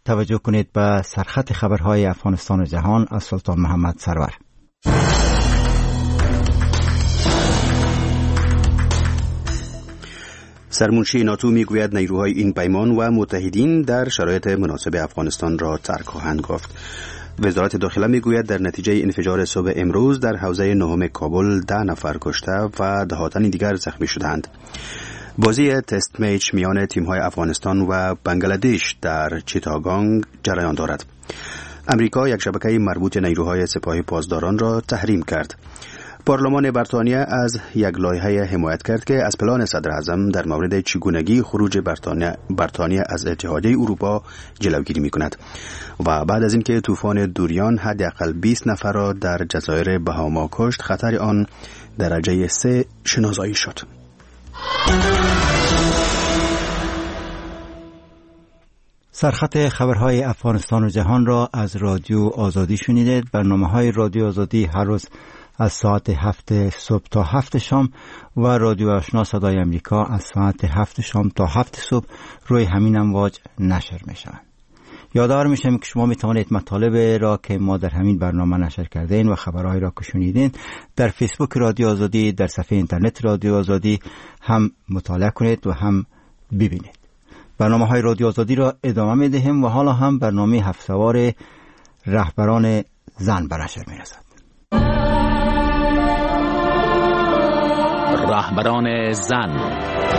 توجه کنید به سرخط خبرهای افغانستان و جهان از سلطان محمد سرور. سرمنشی ناتو میگوید نیروهای این پیمان و متحدین در شرایط مناسب افغانستان را ترک خواهند گفت. وزارت داخله میگوید در نتیجه انفجار صبح امروز در حوزه نهم کابل 10 نفر کشته و دهاتن دیگر زخمی شدند. بازی تست میچ میان تیم‌های افغانستان و بنگلادش در چیتاگانگ جریان دارد. امریکا یک شبکه مربوط نیروهای سپاه پاسداران را تحریم کرد. پارلمان بریتانیا از یک لایحه حمایت کرد که از پلان صدر اعظم در مورد چگونگی خروج بریتانیا از اتحادیه اروپا جلوگیری می‌کند. و بعد از اینکه طوفان دوریان حداقل 20 نفر را در جزایر بهاما کشت، خطر آن درجه 3 شناسایی شد. سرخط خبرهای افغانستان و جهان را از رادیو آزادی شنیدید. برنامه‌های رادیو آزادی هر روز از ساعت 7 صبح تا 7 شام و رادیو آشنا صدای امریکا از ساعت 7 شام تا 7 صبح روی همین امواج نشر می شوند. یادآور میشم که شما می توانید مطالب را که ما در همین برنامه نشر کردین و خبرهای را که شنیدین در فیسبوک رادیو آزادی، در صفحه اینترنت رادیو آزادی هم مطالعه کنید و هم ببینید. برنامه‌های رادیو آزادی را ادامه می‌دهیم و حالا هم برنامه هفته‌وار رهبران زن به نشر می‌رسد. رهبران زن.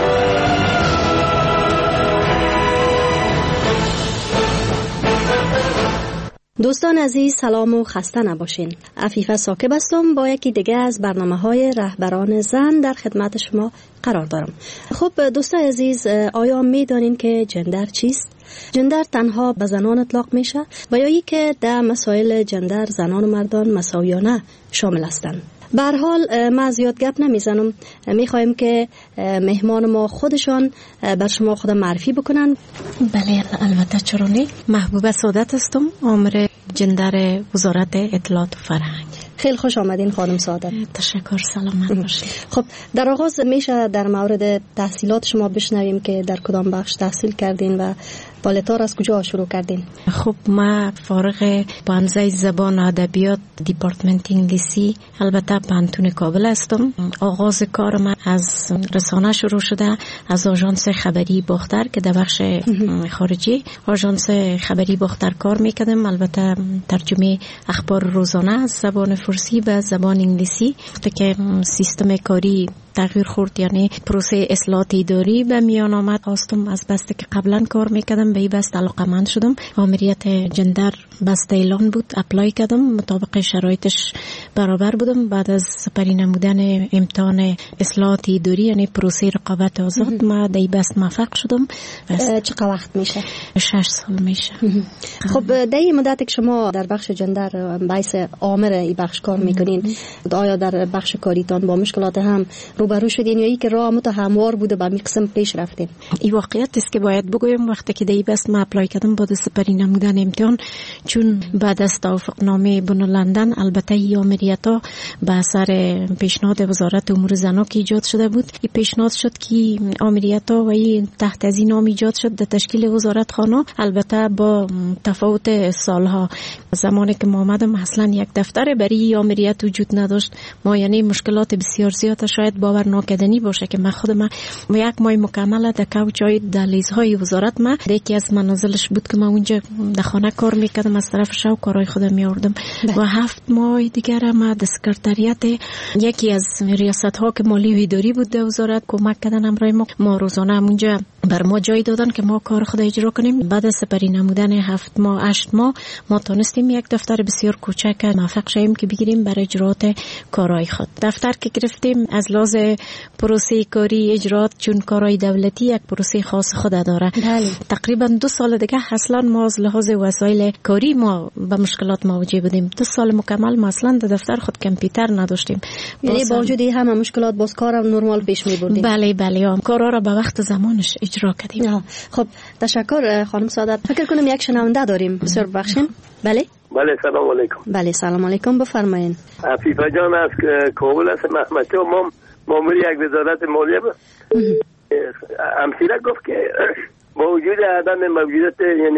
دوستان عزیز، سلام و خسته نباشین. عفیفه ساکب هستم با یکی دیگه از برنامه‌های رهبران زن در خدمت شما قرار دارم. خب دوستان عزیز، آیا می‌دانین که جندر چیست؟ جندر تنها به زنان اطلاق میشه و یا ای که در مسائل جندر زنان و مردان مساویانه شامل هستند. به هر حال ما زیاد گپ نمیزنم، میخوایم که مهمان ما خودشان بر شما خود معرفی بکنن. بله البته چرا نه. محبوبه سعادت هستم، آمر جندر وزارت اطلاعات و فرهنگ. خیلی خوش آمدین خانم سعادت. تشکر، سلامت باشید. خب در آغاز میشه در مورد تحصیلات شما بشنویم که در کدام بخش تحصیل کردین و بالاتر از کجا شروع کردین؟ خب ما فارغ پانزه زبان و ادبیات دیپارتمنت انگلیسی البته پانتون کابل هستم. آغاز کار من از رسانه شروع شده، از آژانس خبری باختر که در بخش خارجی آژانس خبری باختر کار میکردم. البته ترجمه اخبار روزانه از زبان فارسی به زبان انگلیسی. وقتی که سیستم کاری تغییر خورد، یعنی پروسه اصلاحات اداری به میان آمد، خواستم از بسته که قبلا کار میکردم به این بسته علاقه‌مند شدم. آمریت جندر بسته اعلان بود، اپلای کردم، مطابق شرایطش برابر بودم. بعد از سپری نمودن امتحان اصلاحات اداری یعنی پروسه رقابت آزاد ما در این بسته موفق شدم. چقدر وقت میشه؟ 6 سال میشه. خب در این مدت که شما در بخش جندر باعث آمر این بخش کار میکنین، آیا در بخش کاریتان با مشکلات هم روبرو شدین یا ای که راه هموار بوده به قسم پیش رفتین؟ این واقعیت است که باید بگویم وقتی که دی بس ما اپلای کردم بعد سپری نمودن امتحان، چون بعد از توافقنامه بن لندن البته این آمریتا به اثر پیشنهاد وزارت امور زنان که ایجاد شده بود، این پیشنهاد شد که آمریتا و این تحت از این نام ایجاد شد در تشکیل وزارت خانه. البته با تفاوت سالها، زمانی که ما آمدم اصلا یک دفتر برای آمریت وجود نداشت. ما یعنی مشکلات بسیار زیاد شاید باور ناکردنی باشه که من خودم یک ماه مکمل در کوچای دهلیزهای وزارت ما یکی از منازلش بود که من اونجا در خانه کار میکردم، از طرف شو کارهای خودم میاردم و 7 ماه دیگر ما در سکرتریات یکی از ریاست ها که مالی و اداری بود در وزارت کمک کردن امرای ما روزانه اونجا بر ما جای دادن که ما کار خود اجرا کنیم. بعد از سپری نمودن 7 ماه 8 ماه ما تونستیم یک دفتر بسیار کوچک موفق شیم که بگیریم برای اجرات کارهای خود. دفتر که گرفتیم از لحاظ پروسه کاری اجرات، چون کارهای دولتی یک پروسه خاص خود داره. تقریبا 2 سال دیگه اصلا ما از لحاظ وسایل کاری ما به مشکلات مواجه بودیم. 2 سال مکمل ما اصلا در دفتر خود کامپیوتر نداشتیم. یعنی با وجود همه مشکلات باز کارم نرمال پیش می‌بردیم. بله کارا را به وقت زمانش اجرا کردیم. خب تشکر خانم سعادت. فکر کنم یک شنونده داریم. بسیار بخشین. بله سلام علیکم. بله سلام علیکم، بفرمایید. عفیفه جان از کابل است. محمد مامور یک وزارت مالیه امثله گفت که با وجود عدم موجودیت یعنی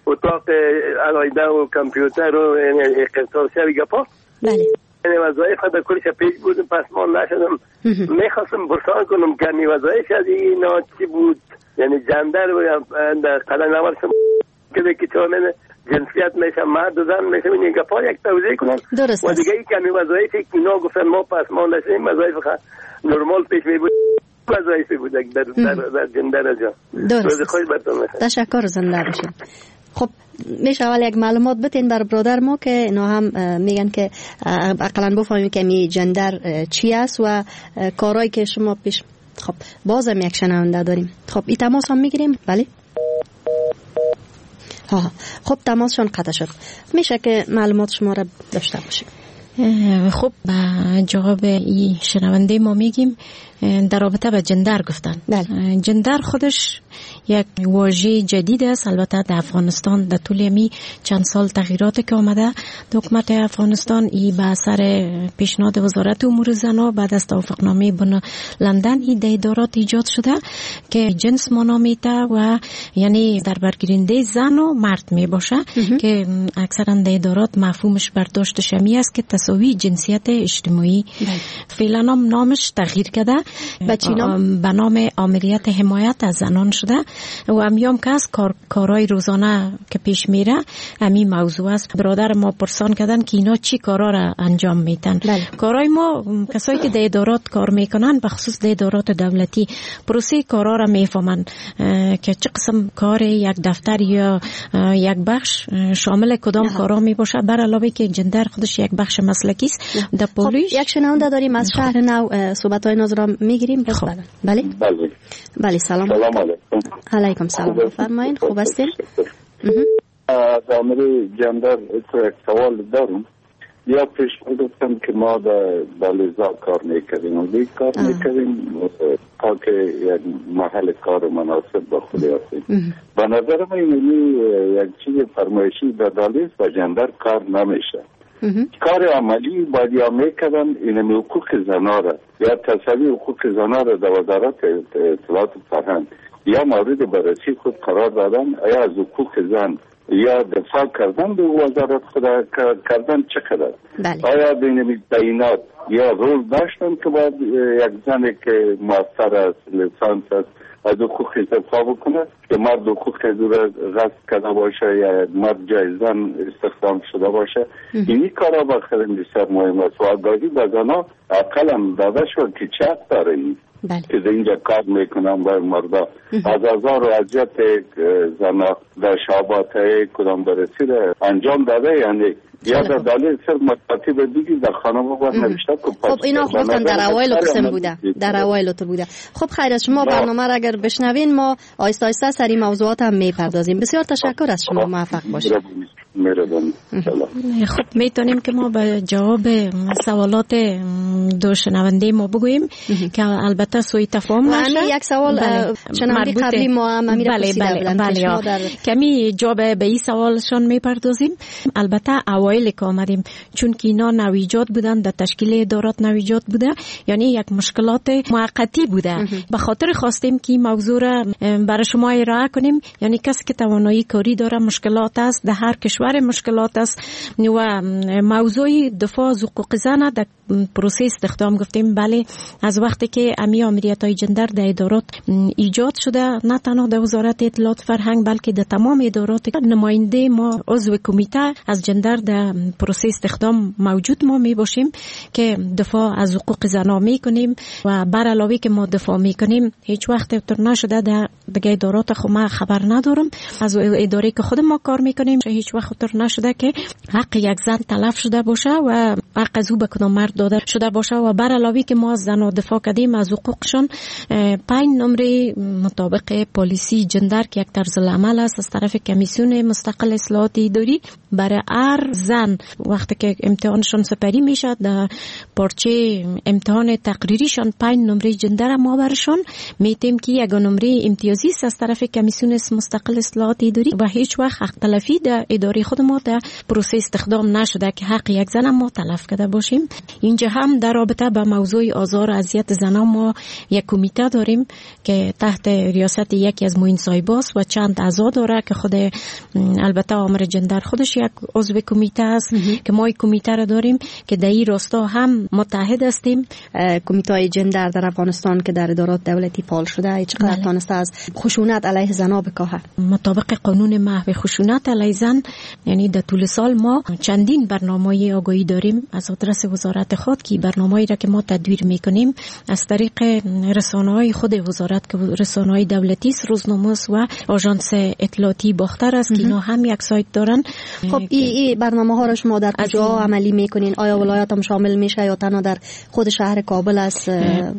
اتاق علایده و کامپیوتر و اقتصاد شوی گپا. بله. یعنی وظایف در کلش پیش بودم، پس ما نشدم. میخواستم برسان کنم که وظایف از اینا چی بود، یعنی جندر و در قلن نورسم که چه همه جنسیت میشه، مرد و زن میشه، این گپا یک توضیح کنم. درست و دیگه ای که وظایفی که اینا گفتن ما پس ما نشدیم، وظایف نرمال پیش می بود، وظایفی بود در جندر جا. درست. خوش برتون میشه. تشکر، زنده باشین. خب میشه اول یک معلومات بتین بر برادر ما که اینا هم میگن که اقلا بفهمیم که می جندر چی است و کارهایی که شما پیش. خب بازم یک شنونده داریم. خب این تماس هم میگیریم. بله. خب تماسشون قطع شد. میشه که معلومات شما را داشته باشیم. خب جواب این شنونده ما میگیم در رابطه با جندر گفتن. بله. جندر خودش یک واژه جدید است. البته در افغانستان در طول می چند سال تغییراتی که آمده در حکومت افغانستان ای به اثر پیشنهاد وزارت امور زنان بعد از توافقنامه بن لندن این ادارات ایجاد شده که جنس منامیته و یعنی در برگیرنده زن و مرد می باشه که اکثرا ادارات مفهومش برداشت شمی است که تساوی جنسیت اجتماعی. فعلا نامش تغییر کرده به نام آمریت حمایت از زنان شده و امیام که از کارهای روزانه که پیش میره همین موضوع است. برادر ما پرسان کردن که اینا چی کارا را انجام میتن. کارهای ما کسایی که در ادارات کار میکنن به خصوص در ادارات دولتی پروسه کارا را میفهمن که چه قسم کار یک دفتر یا یک بخش شامل کدام کارا می باشه. بر علاوه که جندر خودش یک بخش مسلکی است. در پولیس یک شنونده داریم از شهر نو صحبت های ناظران میگیریم. بله بله. سلام علیکم. سلام بفرمایید. خوب هستین؟ در مورد جندر یک سوال دارم. یا پیش گفتم که ما در لیزا کار میکردیم و دیگه کار میکردیم تا که یک محل کار مناسب با خود هستیم. به نظر من یک چیز فرمایشی در دالیز و جندر کار نمیشه. کار عملی باید یا میکردن اینمی حقوق زنها را یا تصوی حقوق زنها را در وزارت اطلاعات فرهنگ یا مورد بررسی خود قرار دادن. آیا از حقوق زن یا دفاع کردن به وزارت خود کردن چقدر؟ آیا اینمی بینات یا رول داشتن که باید یک زنی که ماستر است لیسانس است از حقوق دفاع بکنه که مرد حقوق را غصب کرده باشه یا مرد جای زن استخدام شده باشه. اینی کارا بخیرم بسیار مهم است و آگاهی به زنها اقل هم داده شد که چه حق داره این که در اینجا کار میکنم با مردا. از هزار و اذیت زنها در شعبات کدام برسی را انجام داده، یعنی یا در دلیل صرف مطاطی دیگی در خانم باید نوشته که خب اینا گفتن در اوایل قسم بوده، در اوایل تو بوده. خب خیر از شما برنامه را اگر بشنوین ما آیسته آیسته سری موضوعات هم میپردازیم. بسیار تشکر از شما، موفق باشید. خب میتونیم که ما به جواب سوالات دو شنونده ما بگوییم که البته سوی تفاهم نشه. یک سوال شنونده قبلی ما هم امیر بله کمی جواب به این سوالشون میپردازیم. البته اوایل که آمدیم چون که اینا نویجاد بودن در تشکیل ادارات نویجاد بوده، یعنی یک مشکلات موقتی بوده. به خاطر خواستیم که موضوع را برای شما ارائه کنیم. یعنی کسی که توانایی کاری داره مشکلات است، در هر کشور مشکلات است و موضوع دفاع از حقوق زن در پروسه استخدام گفتیم بله از وقتی که آمریت‌های جندر در ادارات ایجاد شده، نه تنها در وزارت اطلاعات فرهنگ بلکه در تمام ادارات نماینده ما عضو کمیته از جندر در پروسه استخدام موجود ما می باشیم که دفاع از حقوق زنان می کنیم و بر علاوه که ما دفاع می کنیم هیچ وقت تر نشده در دیگه ادارات خود ما خبر ندارم از اداره که خود ما کار می کنیم هیچ وقت تر نشده که حق یک زن تلف شده باشه و حق از او به کدام مرد داده شده باشه و بر علاوه که ما از زنان دفاع کردیم از حقوقشون 5 نمره مطابق پالیسی جندر که یک طرز العمل است از طرف کمیسیون مستقل اصلاحات اداری برای هر زن وقتی که امتحانشون سپری میشه در پارچه امتحان تقریریشون 5 نمره جندر ما برشون میتیم که یک نمره امتیازی است از طرف کمیسیون مستقل اصلاحات اداری و هیچ وقت حق تلفی در اداره خود ما در پروسه استخدام نشده که حق یک زن ما تلف کرده باشیم. اینجا هم در رابطه با موضوع آزار و اذیت زنان ما یک کمیته داریم که تحت ریاست یکی از معین صاحباست و چند اعضا داره که خود البته آمر جندر خودش یک عضو کمیته است که ما یک کمیته را داریم که در این راستا هم متحد هستیم. کمیته جندر در افغانستان که در ادارات دولتی فعال شده چقدر تانسته از خشونت علیه زنان بکاهه؟ مطابق قانون محو خشونت علیه زن، یعنی در طول سال ما چندین برنامه آگاهی داریم از آدرس وزارت خود که برنامه‌ای را که ما تدویر میکنیم از طریق رسانه‌های خود وزارت که رسانه‌های دولتی است، روزنامه و آژانس اطلاعاتی باختر است که اینا هم یک سایت دارن. خب این برنامه‌ها را شما در کجا عملی میکنین؟ آیا ولایت هم شامل میشه یا تنها در خود شهر کابل است؟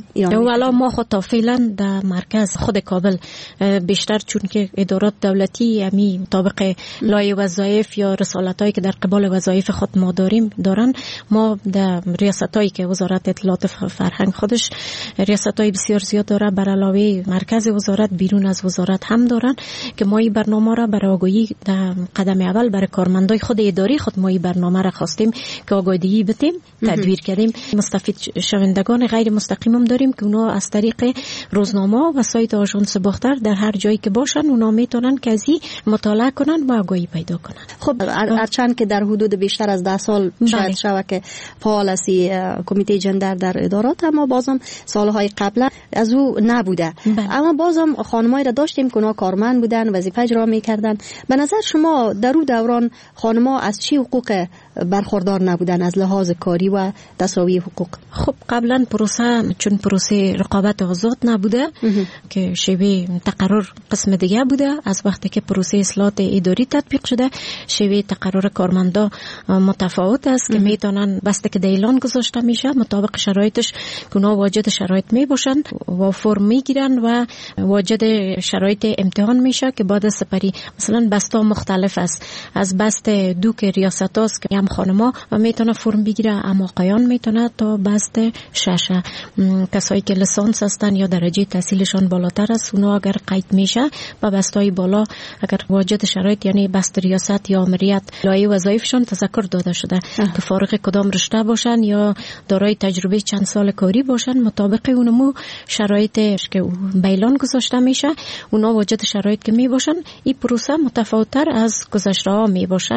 والا ما خود تا فعلا در مرکز خود کابل بیشتر، چون که ادارات دولتی همی مطابق لایحه وظایف یا رسالتایی که در قبال وظایف خود ما دارن، ما در ریاستایی که وزارت اطلاعات فرهنگ خودش ریاستای بسیار زیاد داره، بر علاوه مرکز وزارت بیرون از وزارت هم دارن که ما این برنامه را برای آگاهی در قدم اول برای کارمندای خود اداری خود ما این برنامه را خواستیم که آگاهی بدیم، تدویر کردیم. مستفید شوندگان غیر مستقیم هم داریم که اونا از طریق روزنامه و سایت آژانس باختر در هر جایی که باشن اونا میتونن که ازی مطالعه کنن و آگاهی پیدا کنن. خب هرچند که در حدود بیشتر از 10 سال شاید شوه که فعال است کمیته جندر در ادارات، اما بازم سالهای قبل از او نبوده. اما بازم خانمایی را داشتیم که اونا کارمند بودن، وظیفه اجرا میکردن. به نظر شما در اون دوران خانم‌ها از چی حقوق برخوردار نبودن از لحاظ کاری و تساوی حقوق؟ خب قبلا چون پروسه رقابت آزاد نبوده که شیوه تقرر قسم دیگه بوده، از وقتی که پروسه اصلاحات اداری تطبیق شده شیوه تقرر کارمندا متفاوت است که میتونن بسته که اعلان گذاشته میشه مطابق شرایطش که اونا واجد شرایط می باشن و فرم میگیرن و واجد شرایط امتحان میشه که بعد سپری مثلا بسته مختلف است. از بسته دو که ریاست است که هم خانما میتونه فرم بگیره، اما آقایان میتونه تا بسته 6. کسایی که لیسانس هستن یا درجه تحصیلشان بالاتر است اونا اگر قید میشه و بسته‌های بالا اگر واجد شرایط یعنی بست ریاست یا آمریت لایحه وظایفشان تذکر داده شده که فارغ کدام رشته باشن یا دارای تجربه چند سال کاری باشن، مطابق اونمو شرایطش که بیان گذاشته میشه اونا واجد شرایط که می باشن. این پروسه متفاوت‌تر از گذشته ها می باشه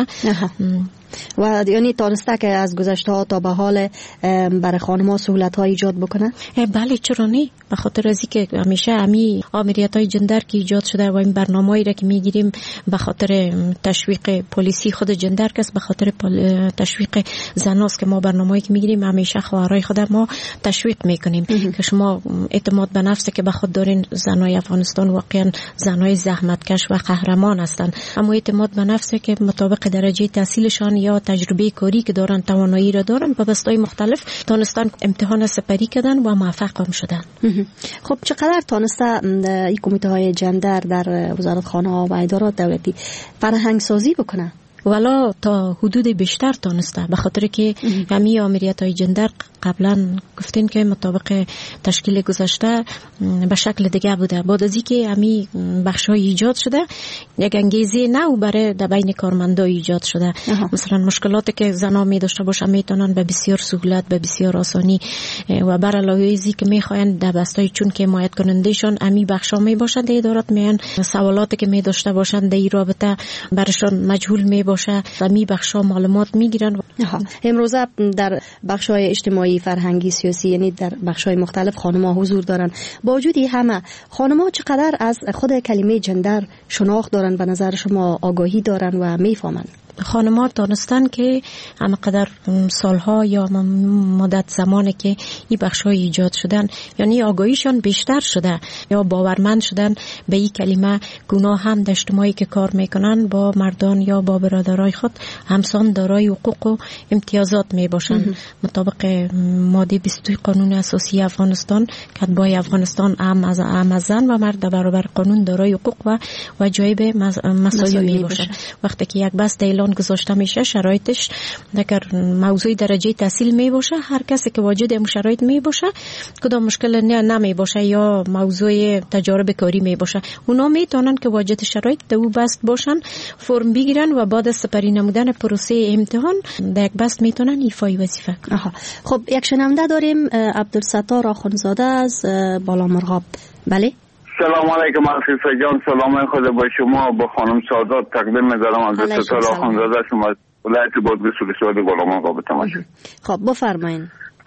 و یعنی تانسته که از گذشته ها تا به حال برای خانم‌ها سهولت‌ها ایجاد بکنه؟ بله چرا نه، به خاطر ازی که همیشه امی آمریت‌های جندر که ایجاد شده و این برنامه‌ای را که میگیریم به خاطر تشویق پلیسی خود جندر که به خاطر تشویق زناست که ما برنامه‌ای که میگیریم همیشه خواهرای خود ما تشویق میکنیم که شما اعتماد به نفس که به خود دارین. زنای افغانستان واقعا زنای زحمتکش و قهرمان هستند، اما اعتماد به نفس که مطابق درجه تحصیلشان یا تجربه کاری که دارن توانایی را دارن و بسته‌های مختلف تونستن امتحان سپری کردن و موفق هم شدن. خب چقدر تونسته این کمیته های جندر در وزارت خانه و ادارات دولتی فرهنگ سازی بکنه؟ والا تا حدود بیشتر تونسته، به خاطر که همی آمریت های جندر قبلا گفتین که مطابق تشکیل گذشته به شکل دیگه بوده. بعد از اینکه همی بخش‌های ایجاد شده یک انگیزه نو برای در بین کارمندا ایجاد شده. مثلا مشکلاتی که زنا می داشته باشن میتونن به بسیار سهولت به بسیار آسانی و بر علاوه ازی که میخواین در بستای چون که حمایت کنندهشون همی بخشا می باشن در ادارات میان سوالاتی که می داشته باشن در این رابطه برشون مجهول می باشه و می بخشا معلومات میگیرن. امروزه در بخش‌های اجتماعی، فرهنگی، سیاسی یعنی در بخش‌های مختلف خانم‌ها حضور دارن. با وجود همه خانم‌ها چقدر از خود کلمه جندر شناخت دارن؟ به نظر شما آگاهی دارن و میفهمن؟ خانم‌ها دانستن که همقدر سالها یا مدت زمانی که این بخش‌های ایجاد شدن یعنی آگاهیشان بیشتر شده یا باورمند شدن به این کلمه گناه هم در اجتماعی که کار میکنن با مردان یا با برادرای خود همسان دارای حقوق و امتیازات میباشن. مطابق ماده 22 قانون اساسی افغانستان کتبای افغانستان هم از زن و مرد برابر قانون دارای حقوق و وجایب مساوی میباشن. وقتی که یک بست اعلان امتحان گذاشته میشه شرایطش اگر موضوع درجه تحصیل می باشه، هر کسی که واجد این شرایط می باشه کدام مشکل نمی باشه یا موضوع تجارب کاری می باشه، اونا میتونن که واجد شرایط دو بست باشن فرم بگیرن و بعد از سپری نمودن پروسه امتحان در یک بست میتونن ایفای وظیفه کنن. خب یک شنونده داریم، عبدالستار آخونزاده از بالامرغاب. بله سلام علیکم عفیفه جان، سلام خود با شما، با خانم سادات تقدیم می‌دارم. عبدالستار آخونزاده شما ولایت بادغیس ولسوالی بالامرغاب تماشا. خب بفرمایید.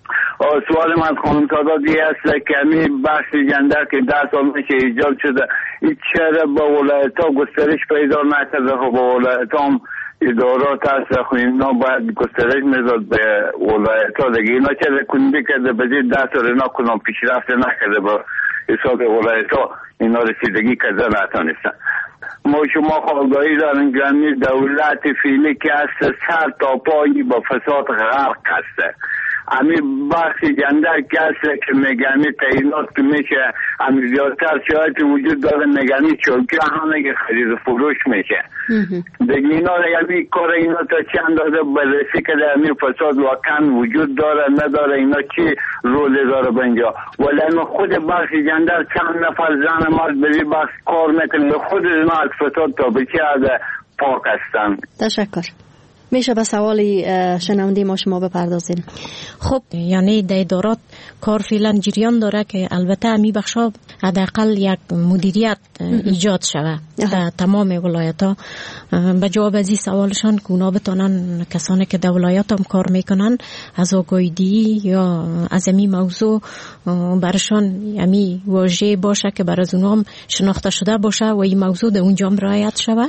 سوال من از خانم سادات یه است که همین بحث جندر که 10 سال میشه ایجاد شده، این چرا با ولایت ها گسترش پیدا نکرده؟ خب با ولایت هم ادارات هست، خب اینا باید گسترش میداد به ولایت ها دیگه. اینا چرا کنده کرده به زیر 10 سال اینا کنم پیشرفت نکرده با حساب ولایت ها اینا رسیدگی کرده نتانستن. ما شما خواهدایی دارن گرمی دولت فیلی که هست سر تا پایی با فساد غرق هسته. همین بحث جندر که هست که میگمی تعینات که میشه همین زیادتر شاید وجود داره، میگمی چوکی همه که خرید فروش میشه دیگه. اینا همین کار اینا تا چند داده بررسی که در همین فساد واقعا وجود داره نداره، اینا چی رولی داره به اینجا. ولی خود بحث جندر چند نفر زن مرد بری بحث کار میکنه، خود اینا از فساد تا بچه از پاک هستن. تشکر. میشه به سوالی شنونده ما شما بپردازین؟ خب یعنی در ادارات کار فعلا جریان داره که البته امی بخشا حداقل یک مدیریت ایجاد شوه در تمام ولایت ها. به جواب از این سوالشان که اونا بتانن کسانی که در ولایت هم کار میکنن از آگاهی یا از امی موضوع برشان امی واژه باشه که بر از اونام شناخته شده باشه و این موضوع در اونجا هم رعایت شوه.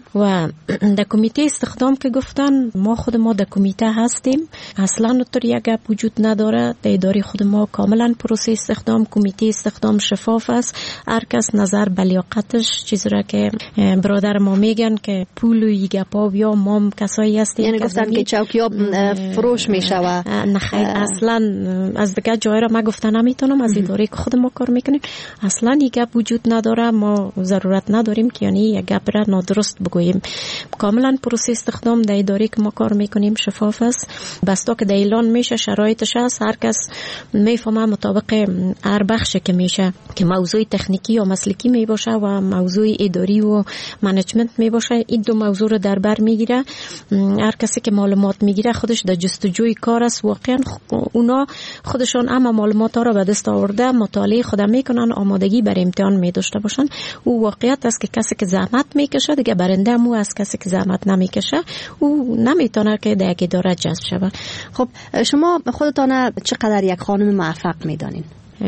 و در کمیته استخدام که گفتن ما خود ما در کمیته هستیم، اصلا اونطور یک گپ وجود نداره. در اداره خود ما کاملا پروسه استخدام، کمیته استخدام شفاف است. هر کس نظر به لیاقتش، چیزی را که برادر ما میگن که پول و گپا یا ما کسایی هستیم یعنی گفتن که چوکیا فروش میشه و نه خیر، اصلا از دیگه جای را ما گفتن نمیتونم. از اداره که خود ما کار میکنیم اصلا یک گپ وجود نداره. ما ضرورت نداریم که یعنی یک گپ را نادرست بگوییم. کاملا پروسه استخدام در اداره که ما کار میکنیم شفاف است. بستا که در اعلان میشه شرایطش هست، هر کس میفهمه مطابق هر بخش که میشه که موضوع تکنیکی یا مسلکی می باشه و موضوع اداری و منیجمنت می باشه، این دو موضوع رو در بر میگیره. هر کسی که معلومات میگیره خودش در جستجوی کار است. واقعا اونا خودشان اما معلومات ها رو به دست آورده مطالعه خودم میکنن، آمادگی بر امتحان می داشته باشن. او واقعیت است که کسی که زحمت میکشه دیگه برنده مو از کسی که زحمت نمیکشه او نمیتونه که در یک اداره جذب شوه. خب شما خودتان چقدر یک خانم موفق میدانین؟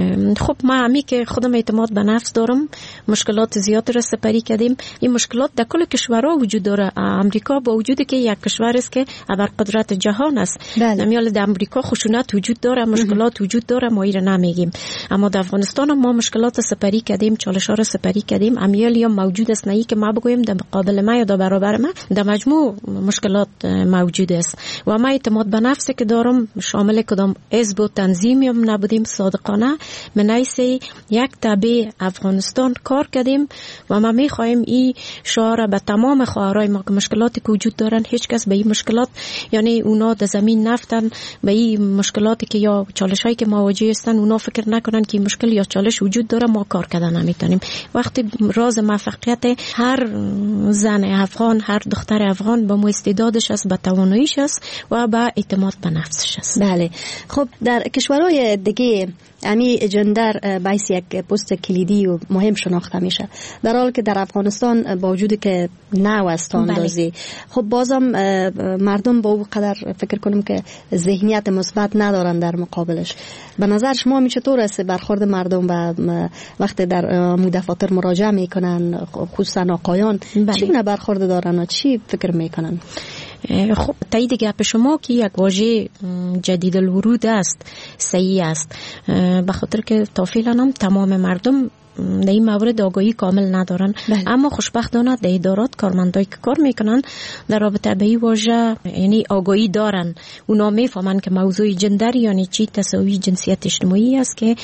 خب ما همی که خودم اعتماد به نفس دارم، مشکلات زیاد را سپری کردیم. این مشکلات در کل کشورها وجود داره. امریکا با وجودی که یک کشور است که ابرقدرت جهان است، نمیال در امریکا خشونت وجود داره، مشکلات وجود داره، ما این را نمیگیم. اما در افغانستان ما مشکلات سپری کردیم، چالش‌ها را سپری کردیم. امیال یا موجود است، نه که ما بگویم در مقابل ما یا در برابر ما، در مجموع مشکلات موجود است. و ما اعتماد به نفسی که دارم شامل کدام حزب و تنظیمی هم نبودیم، صادقانه من ایسی یک تابع افغانستان کار کردیم و ما میخوایم این شعار به تمام خواهرای ما که مشکلاتی که وجود دارن هیچ کس به این مشکلات یعنی اونا در زمین نفتن به این مشکلاتی که یا چالشایی که مواجه هستن اونا فکر نکنن که مشکل یا چالش وجود داره ما کار کردن نمیتونیم. وقتی راز موفقیت هر زن افغان، هر دختر افغان با استعدادش است، با تواناییش است و با اعتماد به نفسش است. بله. خب در کشورهای دیگه امی جندر باعث یک پست کلیدی و مهم شناخته میشه، در حالی که در افغانستان با وجودی که نو است اندازی خب بازم مردم با او قدر فکر کنم که ذهنیت مثبت ندارن در مقابلش. به نظر شما می چطور است برخورد مردم و وقتی در دفاتر مراجعه میکنن خصوصا آقایان چگونه برخورد دارن و چی فکر میکنن؟ خب تایید گپ شما که یک واژه جدید الورود است صحیح است، به خاطر که تا فعلا هم تمام مردم در این مورد آگاهی کامل ندارن. اما خوشبختانه در ادارات کارمندایی که کار میکنن در رابطه به این واژه یعنی آگاهی دارن. اونا میفهمن که موضوع جندر یعنی چی، تساوی جنسیت اجتماعی است که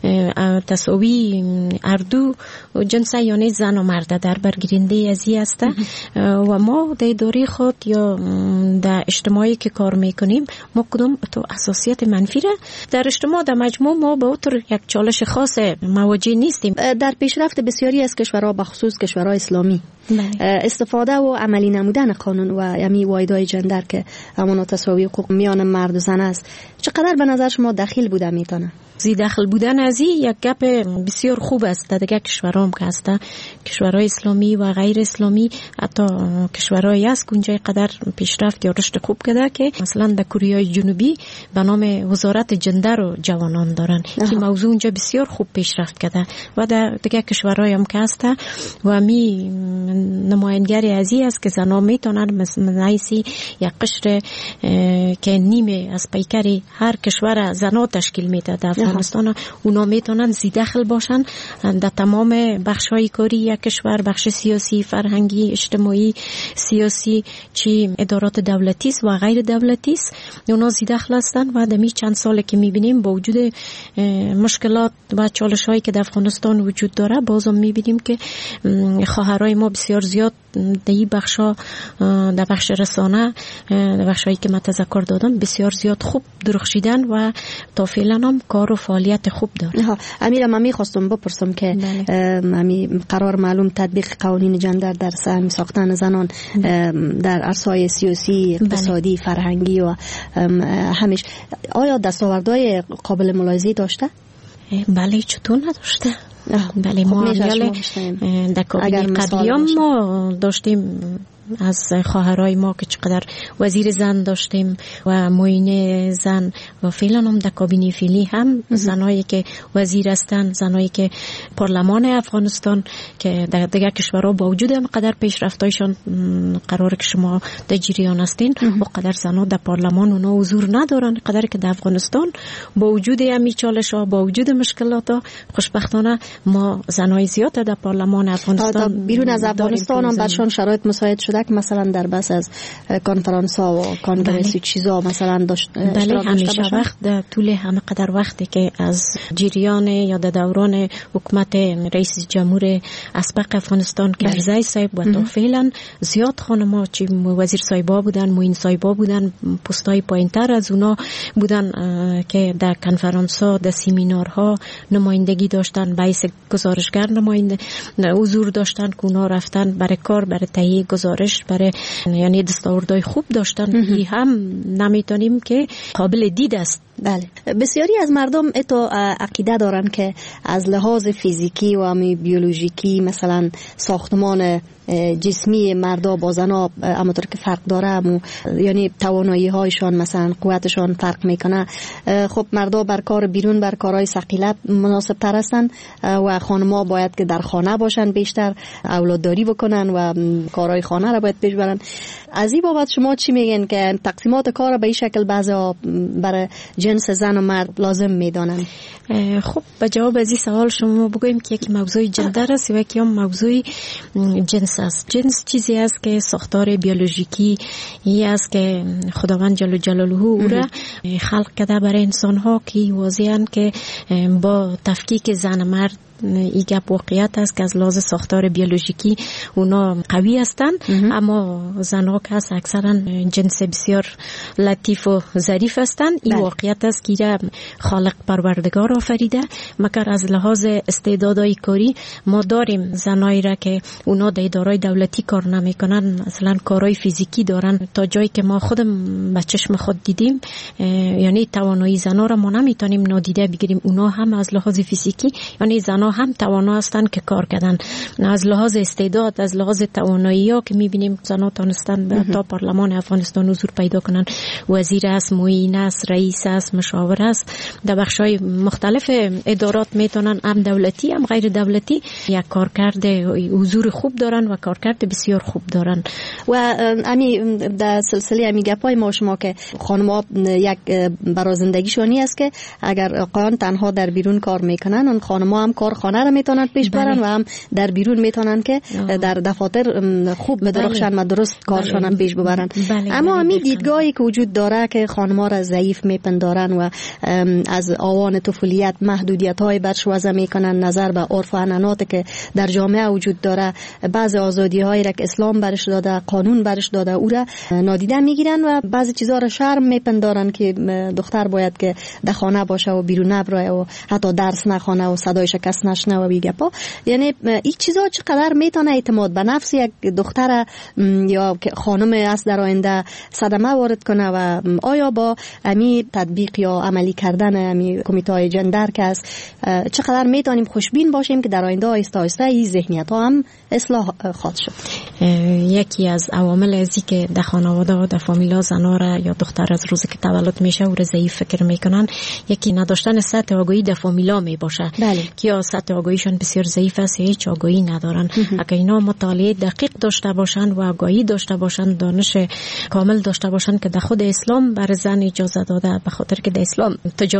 تساوی اردو جنس یعنی زن و مرد در برگیرنده ازی است. و ما در اداره خود یا در اجتماعی که کار میکنیم ما کدوم تو اساسیت منفی را در اجتماع در مجموع ما به طور یک چالش خاص مواجه نیستیم. در پیشرفت بسیاری از کشورها به خصوص کشورهای اسلامی استفاده و عملی نمودن قانون و یعنی واحدهای جندر که همون تساوی حقوق میان مرد و زن است چقدر به نظر شما دخیل بوده میتونه؟ زی داخل بودن از این یک گپ بسیار خوب است. در دیگه کشورها هم که هست، کشورهای اسلامی و غیر اسلامی، حتی کشورهایی است که اونجا قدر پیشرفت یا رشد خوب کرده که مثلا در کره جنوبی به نام وزارت جندر و جوانان دارن که موضوع اونجا بسیار خوب پیشرفت کرده. و در دیگه کشورهای هم که هست و می نمایندگی از این است که زنها میتونن مثلا یک قشر که نیمه از پیکری هر کشور زنها تشکیل میده در افغانستان، اونا میتونن زی داخل باشن در تمام بخش‌های کاری یک کشور، بخش سیاسی، فرهنگی، اجتماعی، سیاسی، چی ادارات دولتی است و غیر دولتی است، اونا زی داخل هستن. و در چند سالی که میبینیم با وجود مشکلات و چالش‌هایی که در افغانستان وجود داره، بازم میبینیم که خواهرای ما بسیار زیاد در این بخش‌ها، در بخش رسانه، در بخش‌هایی که من تذکر دادم، بسیار زیاد خوب درخشیدن و تا فعلا هم کار و فعالیت خوب داره. امیرم من می‌خواستم بپرسم که قرار معلوم تطبیق قوانین جندر در سهم ساختن زنان در عرصه‌های سیاسی، اقتصادی، فرهنگی و همیش آیا دستاوردهای قابل ملاحظه‌ای داشته؟ بله، چطور نداشته؟ بله، ما در کابینه قبلیام ما داشتیم از خواهرای ما که چقدر وزیر زن داشتیم و معین زن و فعلا هم در کابینه فعلی هم زنایی که وزیر هستن، زنایی که پارلمان افغانستان که در دیگر کشورها با وجود هم قدر پیشرفتایشان قراره که شما در جریان هستین و قدر زنها در پارلمان اونا حضور ندارن، قدر که در افغانستان با وجود همین چالش‌ها، با وجود مشکلات، خوشبختانه ما زنای زیاد در پارلمان افغانستان بیرون از افغانستان هم برشان شرایط مساعد شده که مثلا در بس از کنفرانس ها و کانگرس چیزا مثلا داشت. بله، همیشه وقت در طول همه قدر وقتی که از جریان یا در دوران حکومت رئیس جمهور اسبق افغانستان کرزی صاحب و تا فعلا زیاد خانم‌ها چی وزیر صاحبا بودن، معین صاحبا بودن، پستای پایین‌تر از اونا بودن که در کنفرانس ها، در سمینارها نمایندگی داشتن، باعث گزارشگر نماینده حضور داشتن که اونا رفتن برای کار، برای تهیه گزارش، برای یعنی دستاوردهای خوب داشتن. این هم نمیتونیم که قابل دید است. بله، بسیاری از مردم اتو عقیده دارن که از لحاظ فیزیکی و بیولوژیکی مثلا ساختمان جسمی مردا با زنا همونطور که فرق داره، یعنی توانایی هایشان مثلا قوتشان فرق میکنه. خب مردا بر کار بیرون، بر کارهای ثقیله مناسب تر هستن و خانم‌ها باید که در خانه باشن، بیشتر اولادداری بکنن و کارهای خانه را باید پیش برن. از این بابت شما چی میگن که تقسیمات کار به این شکل بعضا برای جنس زن و مرد لازم میدانن؟ خب به جواب از این سوال شما بگویم که یکی موضوع جندر است و یکی هم موضوع جنس است. جنس چیزی است که ساختار بیولوژیکی ای است که خداوند جل جلاله او را خلق کرده برای انسان ها که واضحاً که با تفکیک زن و مرد این گپ واقعیت است که از لحاظ ساختار بیولوژیکی اونا قوی هستند، اما زنها که هست اکثرا جنس بسیار لطیف و ظریف هستند. این واقعیت است که خالق پروردگار آفریده، مگر از لحاظ استعدادهای کاری ما داریم زنایی را که اونا در ادارای دولتی کار نمیکنن، مثلا کارهای فیزیکی دارن، تا جایی که ما خودم به چشم خود دیدیم، یعنی توانایی زنها را ما نمیتونیم نادیده بگیریم. اونا هم از لحاظ فیزیکی یعنی زنها هم توانا هستند که کار کردن، از لحاظ استعداد، از لحاظ توانایی ها که میبینیم زنها تونستن به تا پارلمان افغانستان حضور پیدا کنن، وزیر است، معین است، رئیس است، مشاور است، در بخش‌های مختلف ادارات میتونن، هم دولتی هم غیر دولتی، یک کارکرد حضور خوب دارن و کارکرد بسیار خوب دارن. و امی در سلسله امی گپای ما شما که خانم‌ها یک برای زندگیشونی است که اگر آقایان تنها در بیرون کار میکنن، اون خانم‌ها هم کار کارخانه را میتونن پیش برن و هم در بیرون میتونن که در دفاتر خوب بدرخشن و درست کارشان هم پیش ببرن. اما همین دیدگاهی که وجود داره که خانم‌ها را ضعیف میپندارن و از آوان طفولیت محدودیت‌های برش وضع میکنن، نظر به عرف و عنعناتی که در جامعه وجود داره، بعضی آزادی‌هایی را که اسلام برش داده، قانون برش داده، او را نادیده میگیرن و بعضی چیزا را شرم میپندارن که دختر باید که در خانه باشه و بیرون نبره و حتی درس نخونه و صدایش کس نشنوه و بیگپا. یعنی این چیزا چقدر میتونه اعتماد به نفس یک دختر یا خانم است در آینده صدمه وارد کنه و آیا با امی تطبیق یا عملی کردن امی کمیته جندر که است چقدر میتونیم خوشبین باشیم که در آینده آهسته آهسته این ذهنیت ها هم اصلاح خواهد شد؟ یکی از عوامل ازی که در خانواده و در فامیلا زنا را یا دختر از روزی که تولد میشه او را ضعیف فکر میکنن، یکی نداشتن سطح آگاهی در فامیلا می باشه که یا سطح آگاهیشان بسیار ضعیف است، هیچ آگاهی ندارن. اگر اینا مطالعه دقیق داشته باشن و آگاهی داشته باشن، دانش کامل داشته باشن که در خود اسلام بر زن اجازه داده، به خاطر که در اسلام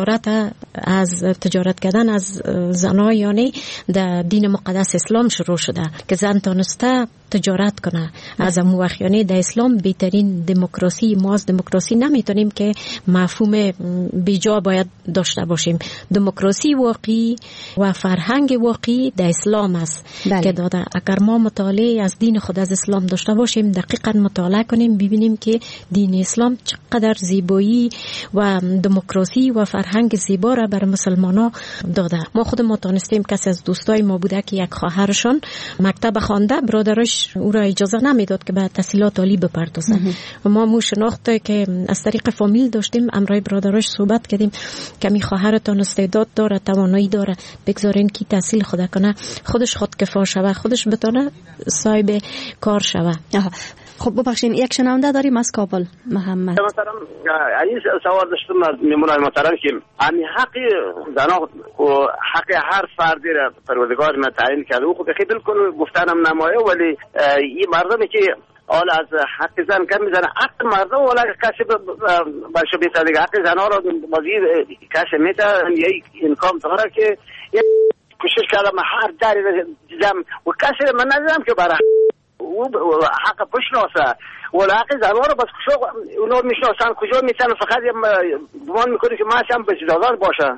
تجارت کردن از زنها یعنی در دین مقدس اسلام شروع شده که زن تانسته تجارت کنه از اون وقت. یعنی در اسلام بهترین دموکراسی، ما از دموکراسی نمیتونیم که مفهوم بیجا باید داشته باشیم. دموکراسی واقعی و فرهنگ واقعی در اسلام است که داده. اگر ما مطالعه از دین خود از اسلام داشته باشیم، دقیقاً مطالعه کنیم، ببینیم که دین اسلام چقدر زیبایی و دموکراسی و فرهنگ زیبا را بر مسلمانان داده. ما خود ما تانستیم، کسی از دوستای ما بوده که یک خواهرشون مکتب خوانده، برادرش او را اجازه نمیداد که به تحصیلات عالی بپردازه و ما مو شناخته که از طریق فامیل داشتیم، امرای برادرش صحبت کردیم که می خواهرتان استعداد داره، توانایی داره، بگذارین که تحصیل خود کنه، خودش خودکفا شوه، خودش بتونه صاحب کار شوه. خب ببخشید یک شنونده داریم از کابل. محمد مثلا این سوال داشتم از میمونای محترم که همین حق زنا و حق هر فردی را پروردگار ما تعیین کرده و خب خیلی بالکل گفتنم نمایه، ولی این مردمی که حال از حق زن کم میزنه، حق مردم ولی کسی باشه بیتا دیگه حق زنها را بازی کسی میتا یک انکام داره که کوشش کردم هر دری دیدم و کسی من ندیدم که برای حق بشناسه ولی حق زنها را بس کشو اونو میشناسن کجا میتونن فقط گمان میکنه که ما هم بسیدازان باشه.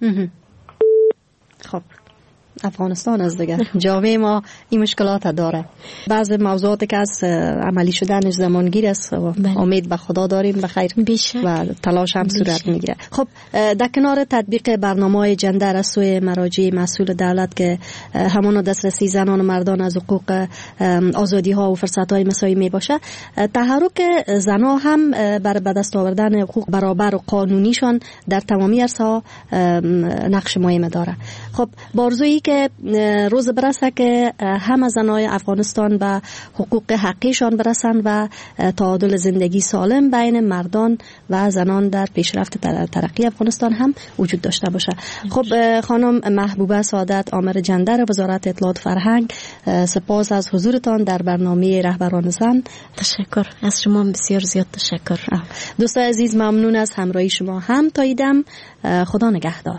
خب افغانستان از دیگه جامعه ما این مشکلات داره، بعض موضوعاتی که از عملی شدنش زمانگیر است و امید به خدا داریم بخیر و تلاش هم صورت میگیره. خب در کنار تطبیق برنامه‌های جندر از سوی مراجع مسئول دولت که همون دسترسی زنان و مردان از حقوق آزادی ها و فرصت های مساوی می باشه، تحرک زنان هم بر به دست آوردن حقوق برابر و قانونیشان در تمامی عرصه‌ها نقش مهم داره. خب بارزویی که روز برسه که همه زنای افغانستان به حقوق حقیقیشان برسن و تعادل زندگی سالم بین مردان و زنان در پیشرفت ترقی افغانستان هم وجود داشته باشه. خب خانم محبوبه سعادت، آمر جندر وزارت اطلاعات فرهنگ، سپاس از حضورتان در برنامه رهبران زن. تشکر از شما، بسیار زیاد تشکر. دوستان عزیز ممنون از همراهی شما. هم تا ایدم، خدا نگهدار.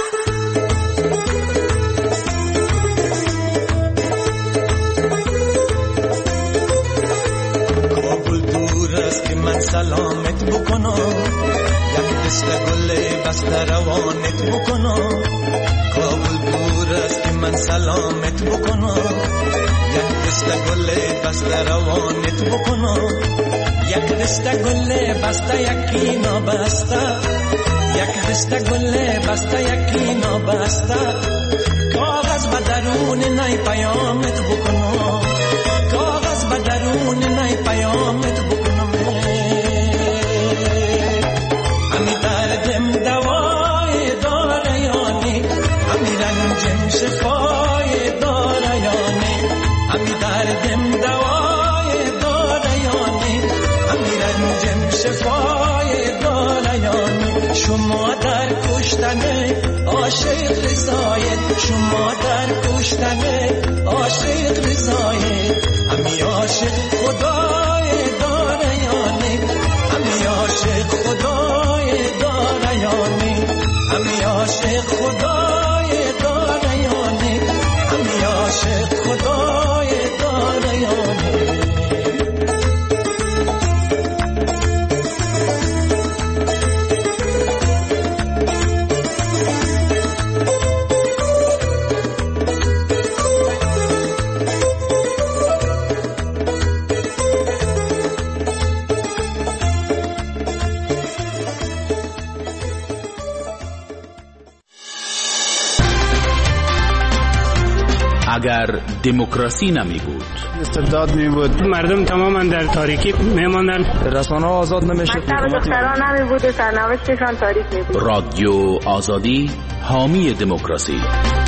من سلامت بکنم، یک دست گل بسته روانت بکنم. کابل دور است که من سلامت بکنم، یک دست گل بسته روانت بکنم. یک دست گل بسته یکی نابسته، یک دست گل بسته یکی نابسته. کاغذ به درون نی پیامت بکنم، کاغذ به درون نی پیامت بکنم. شفای دارایانی همی دردم دوای دارایانی همی رنجم شفای دارایانی. شما در کشتن عاشق رضایت، شما در کشتن عاشق رضایت. همی عاشق خدای دارایانی، همی عاشق خدای دارایانی، همی عاشق خدای دارایانی. اگر دموکراسی نمی بود، استبداد می بود، مردم تماما در تاریکی می ماندن، رسانه‌ها آزاد نمیشد، مکتب دختران نمی بود و سرنوشتشان تاریک می بود. رادیو آزادی حامی دموکراسی.